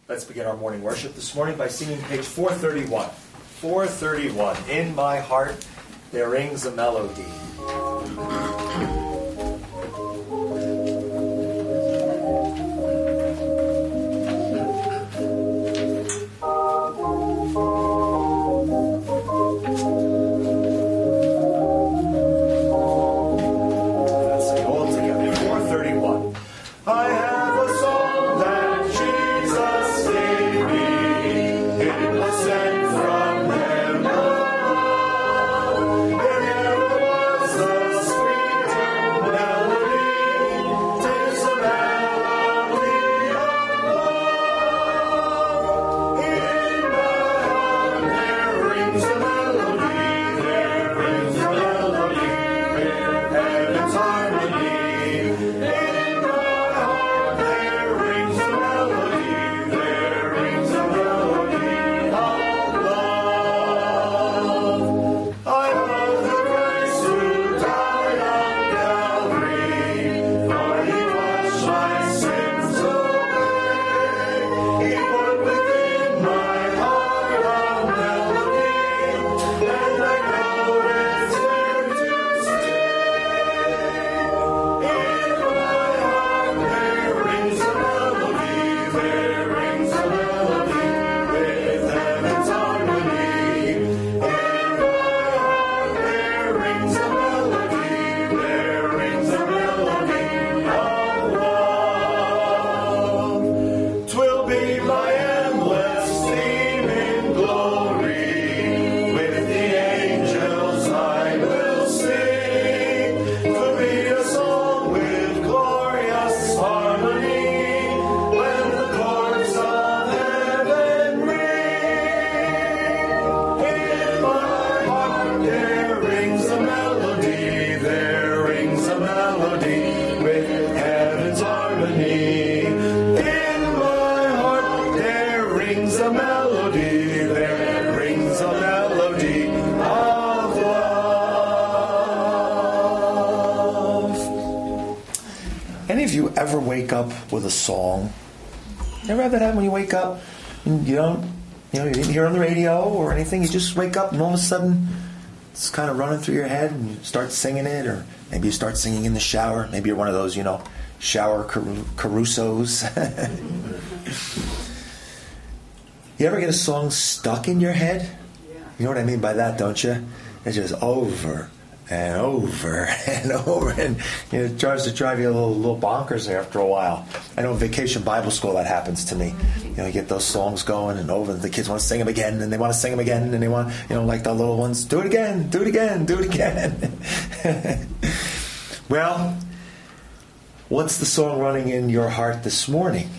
Let's begin our morning worship this morning by singing page 431. 431. In my heart there rings a melody. Ever wake up with a song? Ever have that happen when you wake up and you didn't hear it on the radio or anything? You just wake up and all of a sudden it's kind of running through your head and you start singing it, or maybe you start singing in the shower. Maybe you're one of those, shower Carusos. You ever get a song stuck in your head? You know what I mean by that, don't you? It's just over and over and over, and it tries to drive you a little bonkers there after a while. I know in Vacation Bible School that happens to me. You get those songs going and over, the kids want to sing them again, and they want to sing them again, and they want, like the little ones, do it again, do it again, do it again. Well, what's the song running in your heart this morning?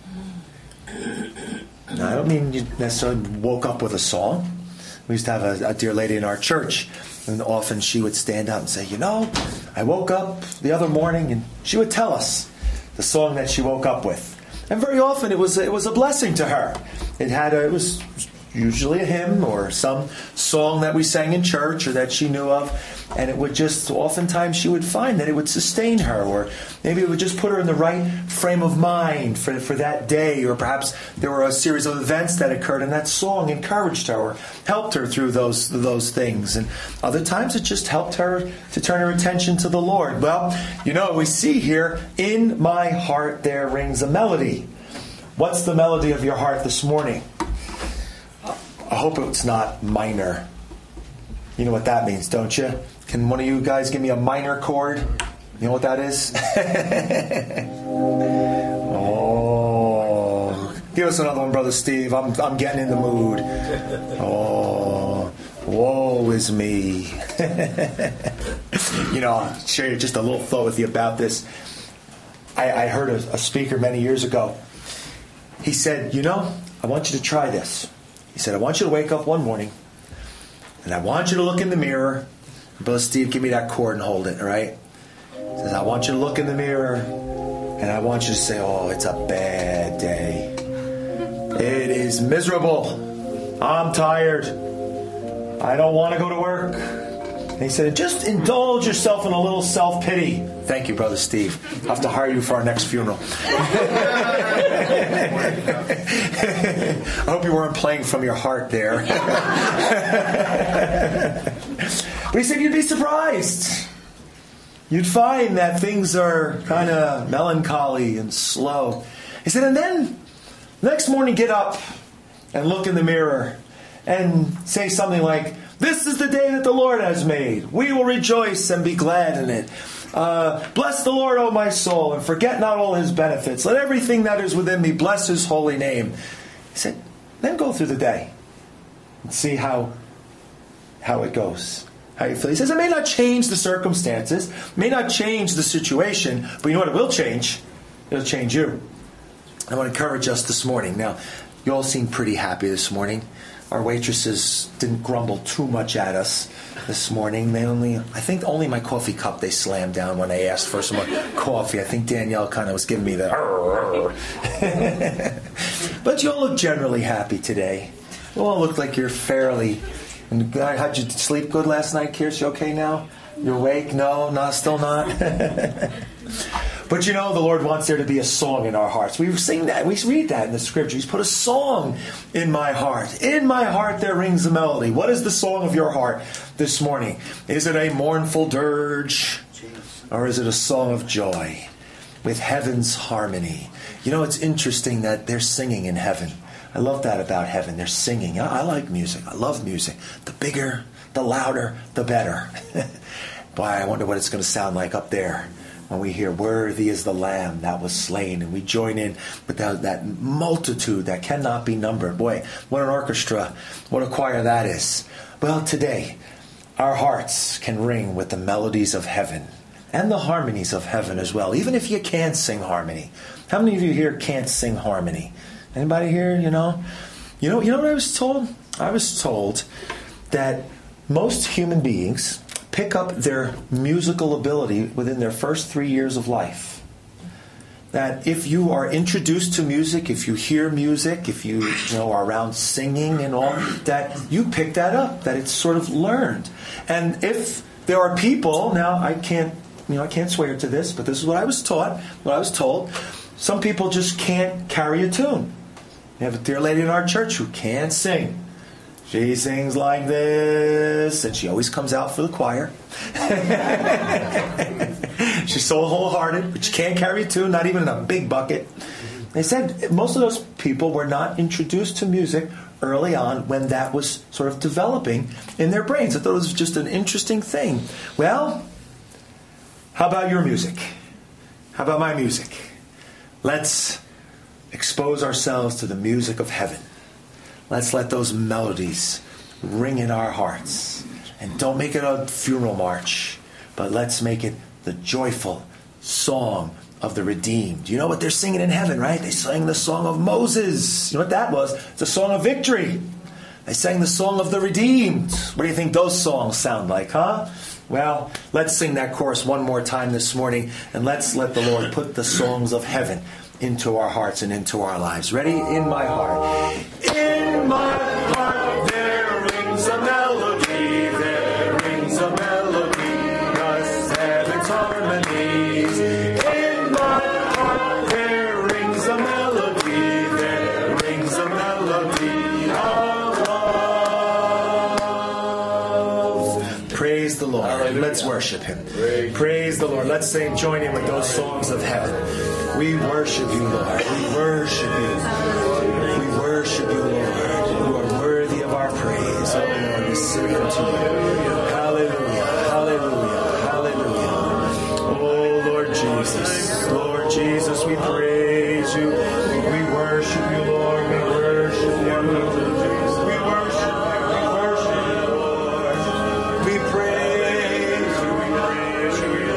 Now, I don't mean you necessarily woke up with a song. We used to have a dear lady in our church, and often she would stand up and say, I woke up the other morning, and she would tell us the song that she woke up with. And very often it was a blessing to her. It was usually a hymn or some song that we sang in church or that she knew of, and it would just, oftentimes she would find that it would sustain her, or maybe it would just put her in the right frame of mind for that day, or perhaps there were a series of events that occurred and that song encouraged her or helped her through those things. And other times it just helped her to turn her attention to the Lord. Well, we see here, in my heart there rings a melody. What's the melody of your heart this morning? I hope it's not minor. You know what that means, don't you? Can one of you guys give me a minor chord? You know what that is? Oh, give us another one, Brother Steve. I'm getting in the mood. Oh, woe is me. I'll share just a little thought with you about this. I heard a speaker many years ago. He said, I want you to try this. He said, I want you to wake up one morning, and I want you to look in the mirror. Brother Steve, give me that cord and hold it, all right? He says, I want you to look in the mirror, and I want you to say, oh, it's a bad day. It is miserable. I'm tired. I don't want to go to work. And he said, just indulge yourself in a little self-pity. Thank you, Brother Steve. I'll have to hire you for our next funeral. I hope you weren't playing from your heart there. But he said you'd be surprised. You'd find that things are kind of melancholy and slow. He said, and then next morning get up and look in the mirror and say something like, this is the day that the Lord has made. We will rejoice and be glad in it. Bless the Lord, O my soul, and forget not all his benefits. Let everything that is within me bless his holy name. He said, then go through the day and see how it goes. How you feel. He says it may not change the circumstances, may not change the situation, but you know what it will change? It'll change you. I want to encourage us this morning. Now, you all seem pretty happy this morning. Our waitresses didn't grumble too much at us this morning. I think only my coffee cup they slammed down when I asked for some more coffee. I think Danielle kind of was giving me the But you all look generally happy today. You all look like you're fairly... And how'd you sleep good last night, Kirst? You okay now? You're awake? No, still not? But you know, the Lord wants there to be a song in our hearts. We sing that. We read that in the Scripture. He's put a song in my heart. In my heart there rings a melody. What is the song of your heart this morning? Is it a mournful dirge? Or is it a song of joy with heaven's harmony? You know, it's interesting that they're singing in heaven. I love that about heaven. They're singing. I like music. I love music. The bigger, the louder, the better. Boy, I wonder what it's going to sound like up there when we hear, worthy is the Lamb that was slain. And we join in with that multitude that cannot be numbered. Boy, what an orchestra, what a choir that is. Well, today, our hearts can ring with the melodies of heaven and the harmonies of heaven as well, even if you can't sing harmony. How many of you here can't sing harmony? Anybody here, you know what I was told? I was told that most human beings pick up their musical ability within their first 3 years of life. That if you are introduced to music, if you hear music, if you are around singing and all, that you pick that up, that it's sort of learned. And if there are people, now I can't swear to this, but this is what I was taught, what I was told. Some people just can't carry a tune. We have a dear lady in our church who can't sing. She sings like this, and she always comes out for the choir. She's so wholehearted, but she can't carry a tune, not even in a big bucket. They said most of those people were not introduced to music early on when that was sort of developing in their brains. I thought it was just an interesting thing. Well, how about your music? How about my music? Let's expose ourselves to the music of heaven. Let's let those melodies ring in our hearts. And don't make it a funeral march, but let's make it the joyful song of the redeemed. You know what they're singing in heaven, right? They sang the song of Moses. You know what that was? It's a song of victory. They sang the song of the redeemed. What do you think those songs sound like, huh? Well, let's sing that chorus one more time this morning, and let's let the Lord put the songs of heaven into our hearts and into our lives. Ready? In my heart. In my heart there rings a melody, there rings a melody, thus heaven's harmonies. In my heart there rings a melody, there rings a melody of love. Praise the Lord. Hallelujah. Let's worship Him. Praise the Lord. Let's sing, join in with those songs of heaven. We worship you, Lord. We worship you. We worship you, Lord. You are worthy of our praise. Oh, Lord, we sing unto you. Hallelujah, hallelujah, hallelujah. Oh, Lord Jesus, we praise you. We worship you, Lord. We worship you. We worship you. We worship you, Lord. We praise you. We praise you. We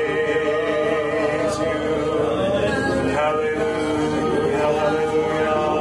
praise you. Hallelujah, hallelujah.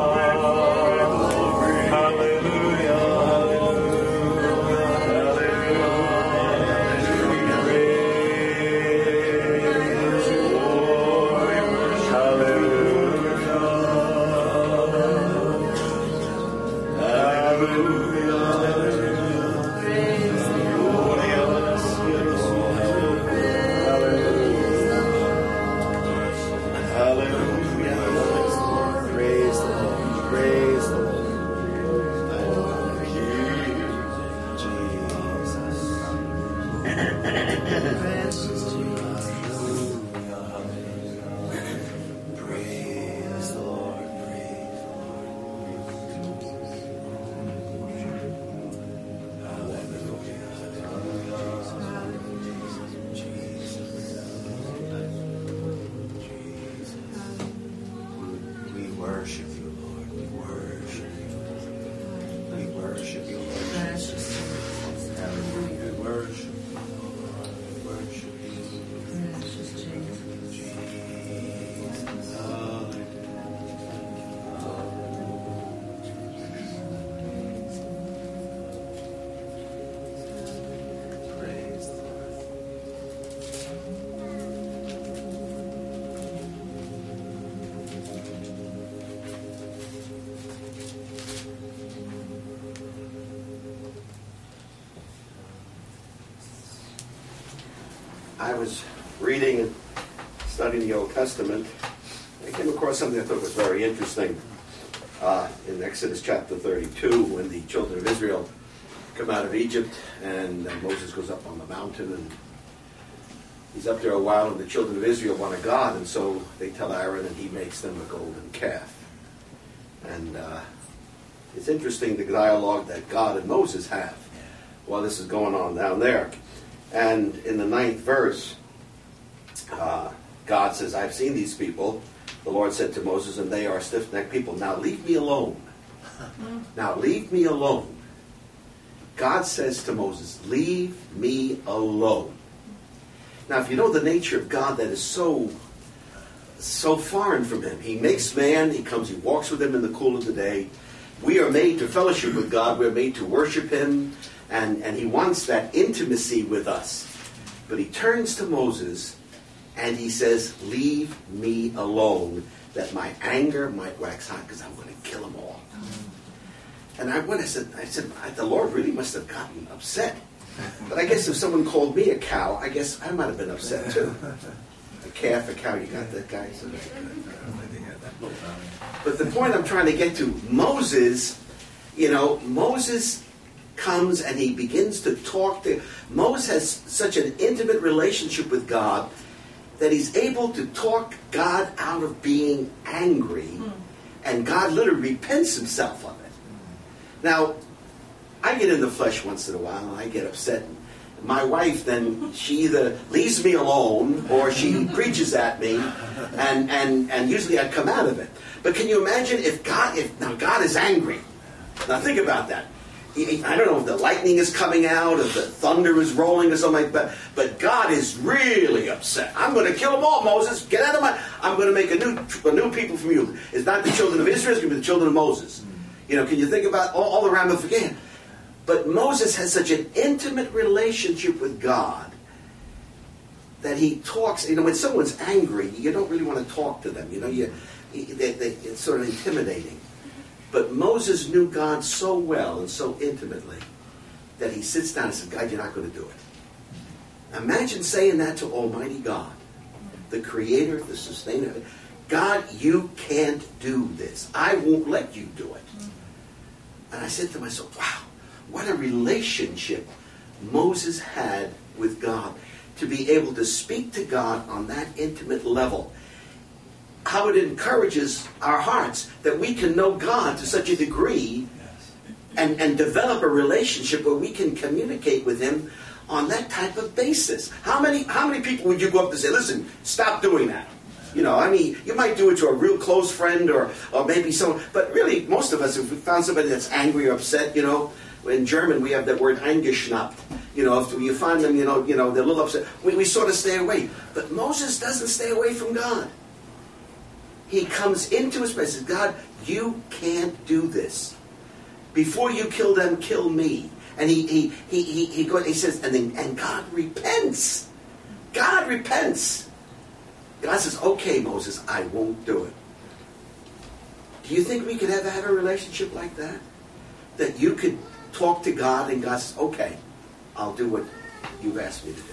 I was reading and studying the Old Testament. I came across something I thought was very interesting in Exodus chapter 32, when the children of Israel come out of Egypt, and Moses goes up on the mountain, and he's up there a while, and the children of Israel want a god, and so they tell Aaron, and he makes them a golden calf. And it's interesting the dialogue that God and Moses have while this is going on down there. And in the 9th verse, God says, I've seen these people. The Lord said to Moses, and they are stiff-necked people. Now leave me alone. Now leave me alone. God says to Moses, leave me alone. Now, if you know the nature of God, that is so foreign from him. He makes man, he comes, he walks with him in the cool of the day. We are made to fellowship with God. We're made to worship him. And he wants that intimacy with us. But he turns to Moses and he says, leave me alone, that my anger might wax hot, because I'm going to kill them all. And I said, the Lord really must have gotten upset. But I guess if someone called me a cow, I guess I might have been upset too. A calf, a cow, you got that, guys? But the point I'm trying to get to, Moses comes and he begins to talk to... Moses has such an intimate relationship with God that he's able to talk God out of being angry, and God literally repents himself of it. Now, I get in the flesh once in a while, and I get upset. My wife, then, she either leaves me alone, or she preaches at me, and usually I come out of it. But can you imagine if God is angry? Now think about that. I don't know if the lightning is coming out, if the thunder is rolling or something like that, but God is really upset. I'm going to kill them all, Moses. Get out of my... I'm going to make a new people from you. It's not the children of Israel, it's going to be the children of Moses. Can you think about all the ramifications? But Moses has such an intimate relationship with God that he talks... when someone's angry, you don't really want to talk to them. It's sort of intimidating. But Moses knew God so well and so intimately that he sits down and says, God, you're not going to do it. Imagine saying that to Almighty God, the Creator, the Sustainer. God, you can't do this. I won't let you do it. And I said to myself, wow, what a relationship Moses had with God, to be able to speak to God on that intimate level. How it encourages our hearts that we can know God to such a degree and develop a relationship where we can communicate with him on that type of basis. How many people would you go up to say, listen, stop doing that? You might do it to a real close friend or maybe someone, but really most of us, if we found somebody that's angry or upset, in German we have that word eingeschnappt. If you find them, they're a little upset, we sort of stay away. But Moses doesn't stay away from God. He comes into his presence. God, you can't do this. Before you kill them, kill me. And he says, and God repents. God repents. God says, okay, Moses, I won't do it. Do you think we could ever have a relationship like that? That you could talk to God and God says, okay, I'll do what you've asked me to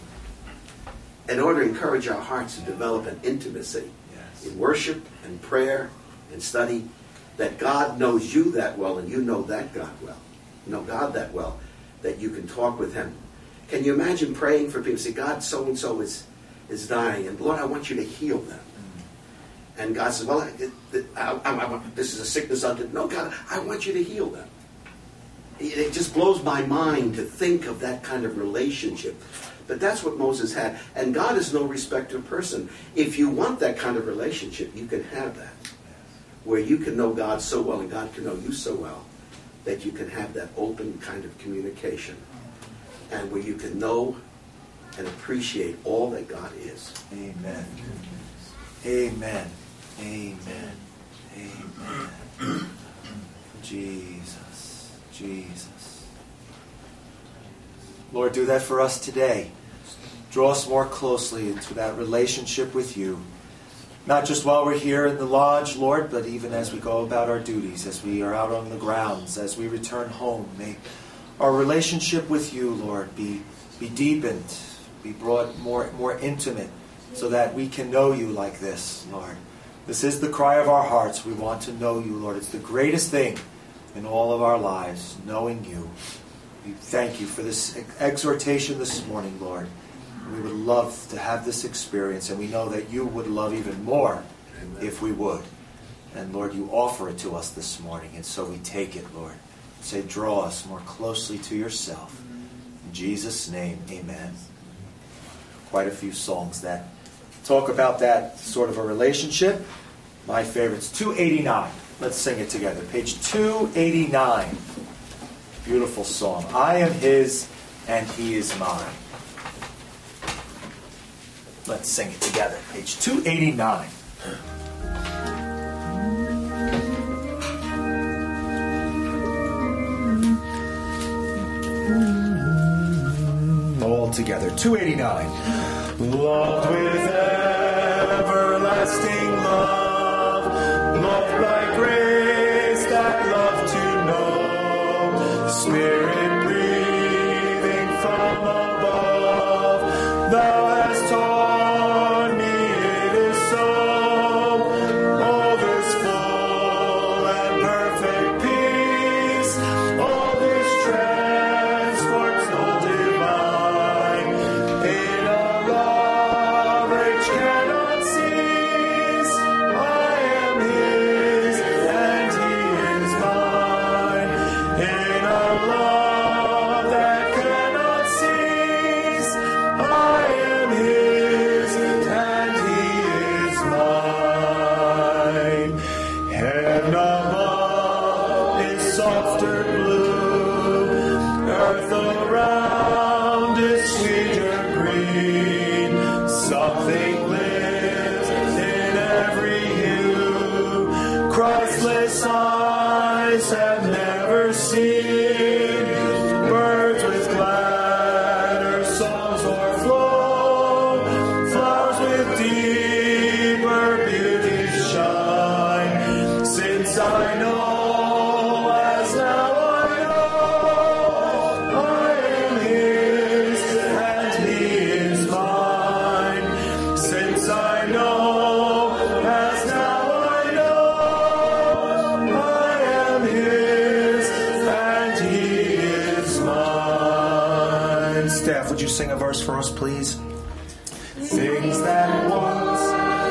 do. In order to encourage our hearts to develop an intimacy in worship and prayer and study, that God knows you that well and you know that God well. You know God that well that you can talk with him. Can you imagine praying for people? Say, God, so-and-so is dying, and Lord, I want you to heal them. And God says, well, this is a sickness unto... No, God, I want you to heal them. It just blows my mind to think of that kind of relationship. But that's what Moses had. And God is no respecter of person. If you want that kind of relationship, you can have that. Where you can know God so well and God can know you so well that you can have that open kind of communication. And where you can know and appreciate all that God is. Amen. Amen. Amen. Amen. Jesus. Jesus. Lord, do that for us today. Draw us more closely into that relationship with you. Not just while we're here in the lodge, Lord, but even as we go about our duties, as we are out on the grounds, as we return home. May our relationship with you, Lord, be deepened, be brought more intimate so that we can know you like this, Lord. This is the cry of our hearts. We want to know you, Lord. It's the greatest thing in all of our lives, knowing you. We thank you for this exhortation this morning, Lord. We would love to have this experience, and we know that you would love even more if we would. And Lord, you offer it to us this morning, and so we take it, Lord. Say, draw us more closely to yourself. In Jesus' name, amen. Quite a few songs that talk about that sort of a relationship. My favorite's 289. Let's sing it together. Page 289. Beautiful song. I am his and he is mine. Let's sing it together. Page 289. All together. 289. Loved with everlasting love, loved by grace that love to know, Spirit breathing from above, thou hast taught me it is so. All this full and perfect peace, all this transport so divine, in a love which cannot cease. I am his and he is mine, in a love that cannot cease. I am his and he is mine. Heaven above is softer blue, earth around is sweeter green. Something lives in every hue Christless eyes have never seen. Birds with gladder songs o'erflow, flowers with deeper beauty shine. Since I know, as now I know, I am his and he is mine. Since I know, as now I know, I am his and he is mine. Staff, would you sing a verse for us, please? Things that once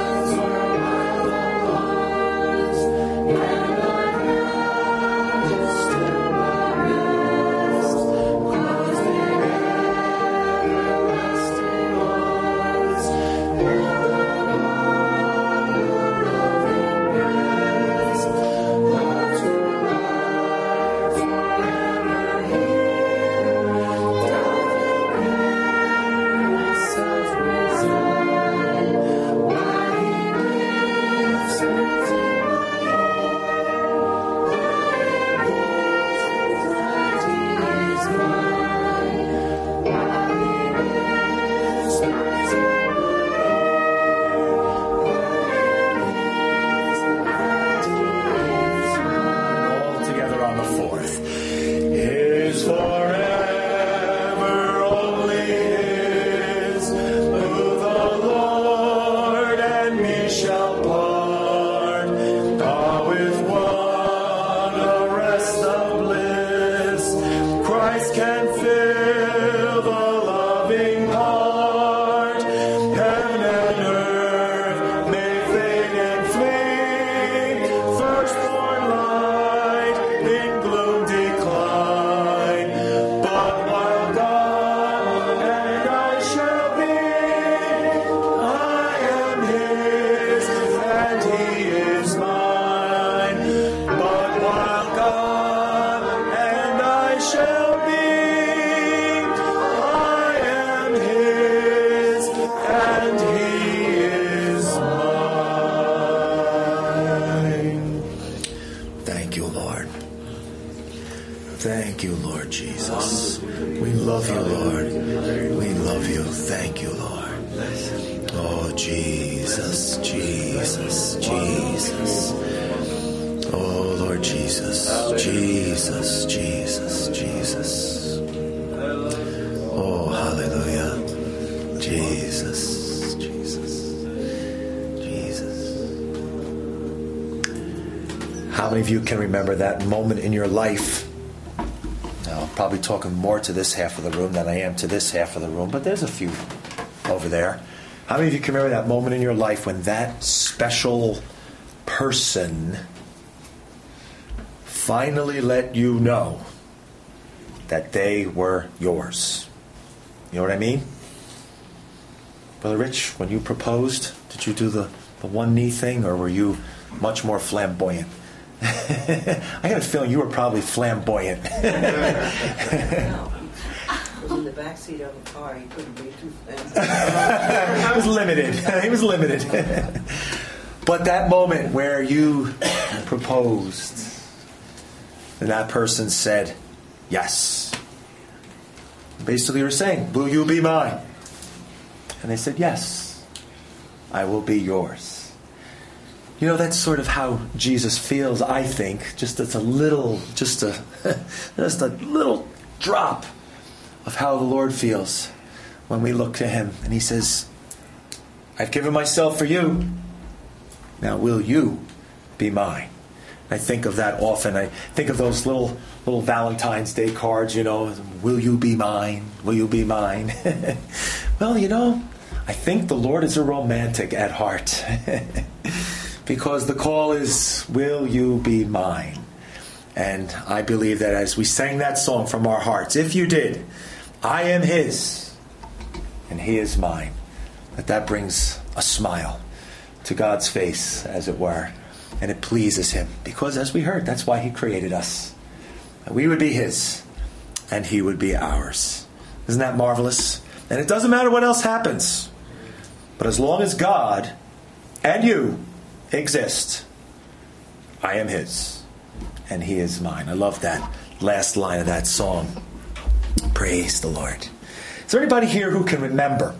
all together on the fourth. Is forever only his, who the Lord and me shall part. Ah, with one a rest of bliss, Christ can fill the loving heart. Heaven and earth may fade and flee, firstborn light in gloom decline. But while God and I shall be, I am his and he is mine. But while God and I shall be, I am his and he is mine. Thank you, Lord. Thank you, Lord Jesus. We love you, Lord. We love you. Thank you, Lord. Oh, Jesus, Jesus, Jesus. Oh, Lord Jesus, Jesus, Jesus, Jesus. Oh, hallelujah. Jesus, Jesus, Jesus. How many of you can remember that moment in your life? Now, I'm probably talking more to this half of the room than I am to this half of the room, but there's a few over there. How many of you can remember that moment in your life when that special person finally let you know that they were yours? You know what I mean? Brother Rich, when you proposed, did you do the one knee thing, or were you much more flamboyant? I got a feeling you were probably flamboyant. No. He was in the back seat of the car. He couldn't be too flamboyant. He was limited. He was limited. But that moment where you proposed, and that person said, yes. Basically, you're saying, will you be mine? And they said, yes, I will be yours. You know, that's sort of how Jesus feels, I think. Just a little drop of how the Lord feels when we look to Him. And He says, I've given myself for you. Now will you be mine? I think of that often. I think of those little Valentine's Day cards, you know. Will you be mine? Will you be mine? Well, you know, I think the Lord is a romantic at heart. Because the call is, will you be mine? And I believe that as we sang that song from our hearts, if you did, I am His and He is mine, that brings a smile to God's face, as it were. And it pleases Him. Because as we heard, that's why He created us. We would be His, and He would be ours. Isn't that marvelous? And it doesn't matter what else happens. But as long as God and you exist, I am His, and He is mine. I love that last line of that song. Praise the Lord. Is there anybody here who can remember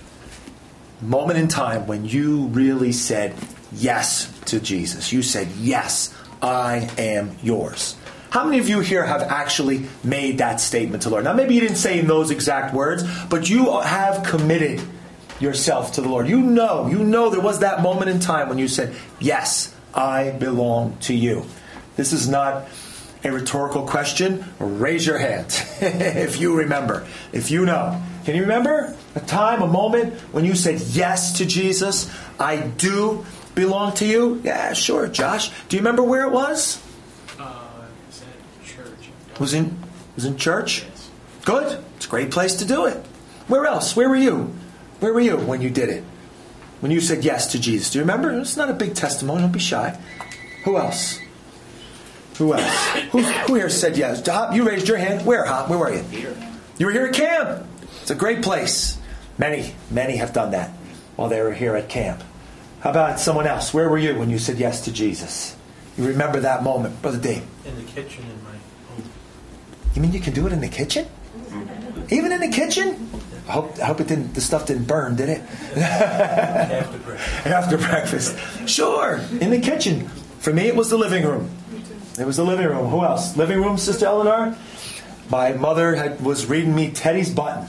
a moment in time when you really said yes to Jesus? You said, yes, I am yours. How many of you here have actually made that statement to the Lord? Now, maybe you didn't say in those exact words, but you have committed yourself to the Lord. You know there was that moment in time when you said, yes, I belong to you. This is not a rhetorical question. Raise your hand if you remember, if you know. Can you remember a time, a moment when you said yes to Jesus? I do belong to you? Yeah, sure. Josh, do you remember where it was? It was at church. Was in church? Yes. Good. It's a great place to do it. Where else? Where were you? Where were you when you did it? When you said yes to Jesus? Do you remember? It's not a big testimony. Don't be shy. Who else? Who else? Who here said yes? Hop, you raised your hand. Where, Hop? Where were you? Here. You were here at camp. It's a great place. Many have done that while they were here at camp. How about someone else? Where were you when you said yes to Jesus? You remember that moment, Brother Dave? In the kitchen in my home. You mean you can do it in the kitchen? Even in the kitchen? I hope it didn't. The stuff didn't burn, did it? After breakfast. After breakfast. Sure, in the kitchen. For me, it was the living room. It was the living room. Who else? Living room, Sister Eleanor? My mother was reading me Teddy's Button.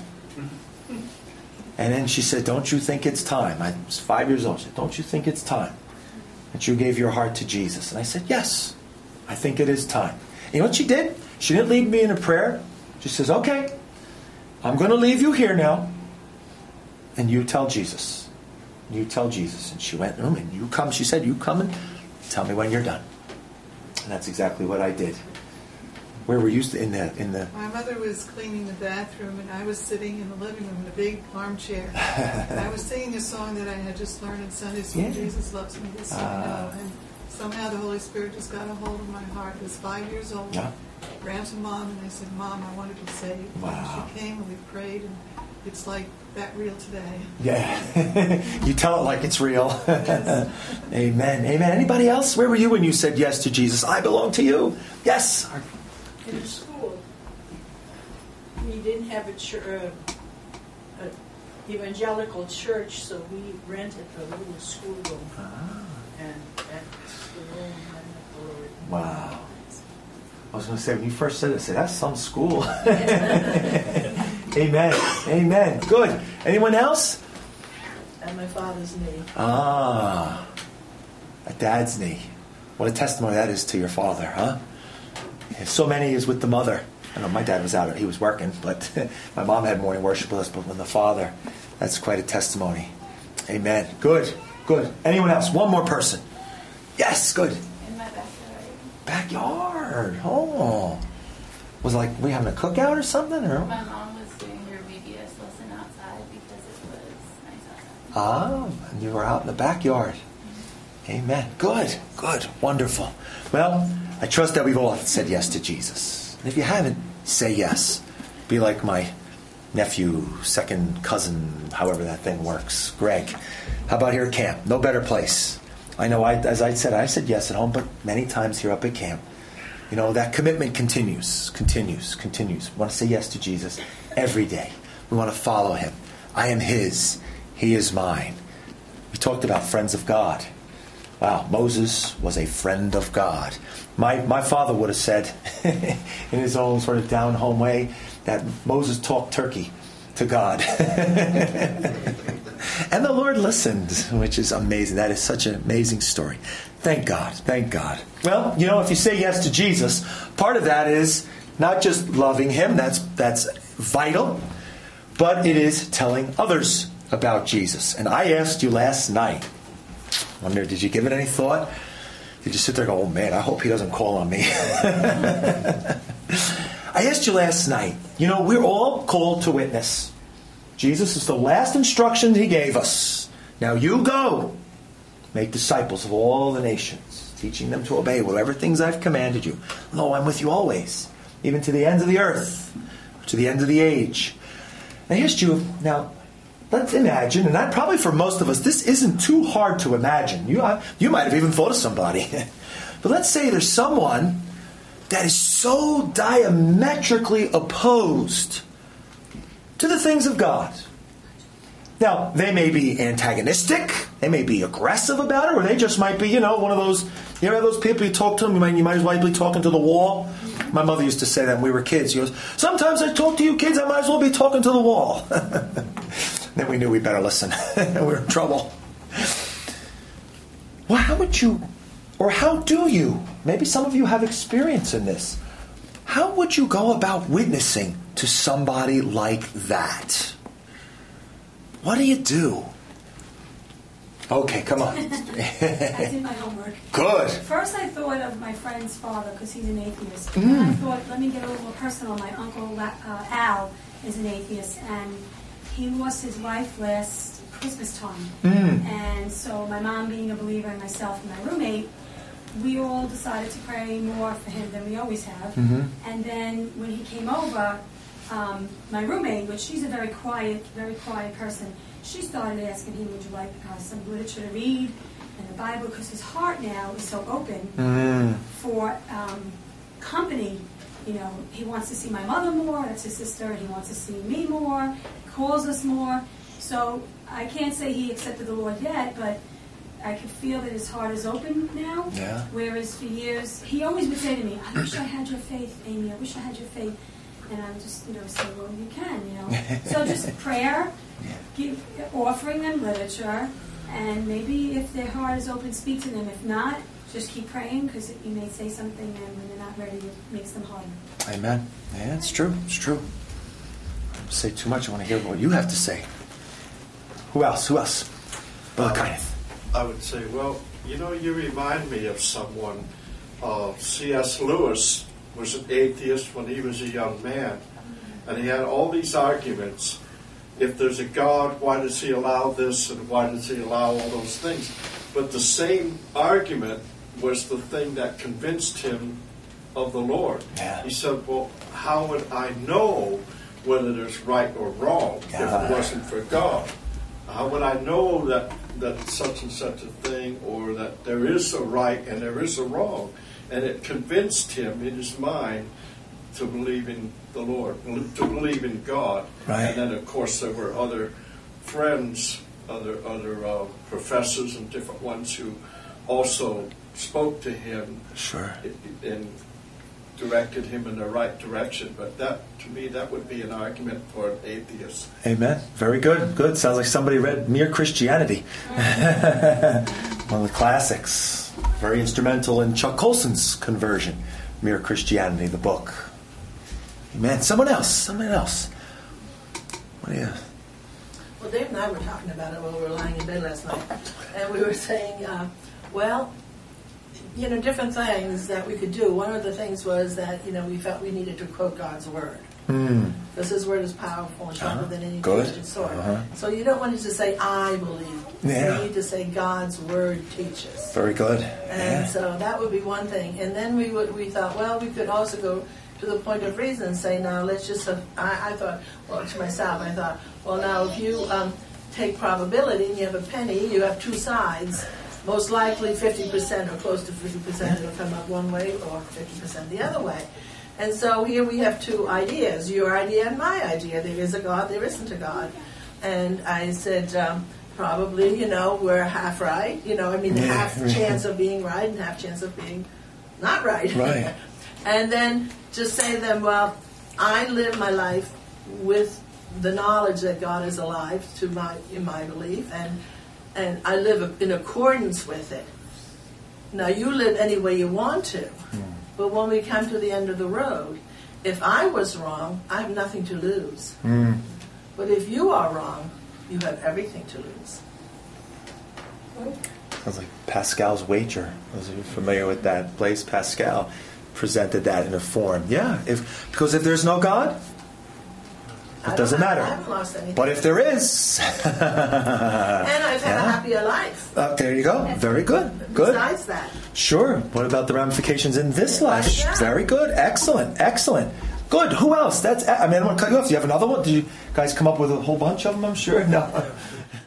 And then she said, don't you think it's time? I was 5 years old. She said, don't you think it's time that you gave your heart to Jesus? And I said, yes, I think it is time. You know what she did? She didn't leave me in a prayer. She says, okay, I'm going to leave you here now. And you tell Jesus. You tell Jesus. And she went, and you come. She said, you come and tell me when you're done. And that's exactly what I did. Where were you in the? My mother was cleaning the bathroom, and I was sitting in the living room in a big armchair. And I was singing a song that I had just learned in Sunday school. Yeah. Jesus loves me, this I know. And somehow the Holy Spirit just got a hold of my heart. I was 5 years old. Yeah. Ran to Mom, and I said, Mom, I want to be saved. Wow. And she came, and we prayed, and it's like that real today. Yeah. You tell it like it's real. Amen. Amen. Anybody else? Where were you when you said yes to Jesus? I belong to you. Yes. In the school, we didn't have a evangelical church, so we rented a little schoolroom, and that's the room I met the Lord. Wow. I was going to say, when you first said it, I said, that's some school. Amen. Amen. Good. Anyone else? And my father's knee. Ah, a dad's knee. What a testimony that is to your father, huh? So many is with the mother. I know my dad was out, he was working, but my mom had morning worship with us, but when the father, that's quite a testimony. Amen. Good, good. Anyone else? One more person. Yes, good. In my backyard. Backyard. Oh. Was it like, were you having a cookout or something? Or? My mom was doing her VBS lesson outside because it was nice outside. Ah, and you were out in the backyard. Amen. Good, good, wonderful. Well, I trust that we've all said yes to Jesus. And if you haven't, say yes. Be like my nephew, second cousin, however that thing works, Greg. How about here at camp? No better place. I know, as I said yes at home, but many times here up at camp. You know, that commitment continues. We want to say yes to Jesus every day. We want to follow him. I am his. He is mine. We talked about friends of God. Wow, Moses was a friend of God. My father would have said, in his own sort of down-home way, that Moses talked turkey to God. And the Lord listened, which is amazing. That is such an amazing story. Thank God. Thank God. Well, you know, if you say yes to Jesus, part of that is not just loving him, that's vital, but it is telling others about Jesus. And I asked you last night, wonder, did you give it any thought? Did you sit there and go, oh man, I hope he doesn't call on me? I asked you last night, you know, we're all called to witness. Jesus is the last instruction he gave us. Now you go, make disciples of all the nations, teaching them to obey whatever things I've commanded you. Lo, I'm with you always, even to the ends of the earth, to the end of the age. I asked you, now, let's imagine, and that probably for most of us, this isn't too hard to imagine. You might have even thought of somebody. But let's say there's someone that is so diametrically opposed to the things of God. Now, they may be antagonistic, they may be aggressive about it, or they just might be, you know, one of those, you know, those people you talk to them, you might as well be talking to the wall. My mother used to say that when we were kids. She goes, sometimes I talk to you kids, I might as well be talking to the wall. Then we knew we better listen. We were in trouble. Well, how would you, or how do you, maybe some of you have experience in this, how would you go about witnessing to somebody like that? What do you do? Okay, come on. I did my homework. Good. First I thought of my friend's father because he's an atheist. And I thought, let me get a little more personal. My uncle Al is an atheist, and he lost his wife last Christmas time. And so my mom being a believer and myself and my roommate, we all decided to pray more for him than we always have. And then when he came over, my roommate, which she's a very quiet person, she started asking him, would you like some literature to read in the Bible? Because his heart now is so open for company. You know, he wants to see my mother more, that's his sister, he wants to see me more, calls us more. So I can't say he accepted the Lord yet, but I could feel that his heart is open now. Yeah. Whereas for years, he always would say to me, I wish I had your faith, Amy, I wish I had your faith. And I'm just, you know, saying, well, you can, you know. So just prayer, offering them literature, and maybe if their heart is open, speak to them. If not, just keep praying, because you may say something, and when they're not ready, it makes them harder. Amen. Yeah, it's true. It's true. I don't say too much. I want to hear what you have to say. Who else? Brother Kenneth. I would say, well, you know, you remind me of someone. C.S. Lewis was an atheist when he was a young man. And he had all these arguments. If there's a God, why does he allow this and why does he allow all those things? But the same argument was the thing that convinced him of the Lord. Yeah. He said, well, how would I know whether there's right or wrong if it wasn't for God? How would I know that such and such a thing, or that there is a right and there is a wrong? And it convinced him in his mind to believe in the Lord, to believe in God. Right. And then, of course, there were other friends, other professors and different ones who also spoke to him. Sure. And directed him in the right direction. But that, to me, that would be an argument for an atheist. Amen. Very good. Good. Sounds like somebody read Mere Christianity. One of the classics. Very instrumental in Chuck Colson's conversion. Mere Christianity, the book. Amen. Someone else. What do you... Well, Dave and I were talking about it while we were lying in bed last night. And we were saying, different things that we could do. One of the things was that, we felt we needed to quote God's Word. Because His Word is powerful and sharper than any two-edged sword. So you don't want to just say, I believe. Yeah. You need to say, God's Word teaches. Very good. And so that would be one thing. And then we thought, well, we could also go to the point of reason and say, now let's just have, I thought, well, to myself, I thought, well, now if you take probability and you have a penny, you have two sides. Most likely 50% or close to 50% will come up one way or 50% the other way. And so here we have two ideas, your idea and my idea. There is a God, there isn't a God. And I said, probably, we're half right. Half chance of being right and half chance of being not right. Right. And then just say to them, well, I live my life with the knowledge that God is alive in my belief, and I live in accordance with it. Now, you live any way you want to, but when we come to the end of the road, if I was wrong, I have nothing to lose. But if you are wrong, you have everything to lose. Sounds like Pascal's wager. Those of you familiar with that, Blaise Pascal presented that in a form. Yeah, because if there's no God, it doesn't matter. I haven't lost anything. But if there is... and I've had a happier life. There you go. Very good. Good. Besides that. Sure. What about the ramifications in this life? Yeah. Very good. Excellent. Good. Who else? I don't want to cut you off. Do you have another one? Did you guys come up with a whole bunch of them, I'm sure? No.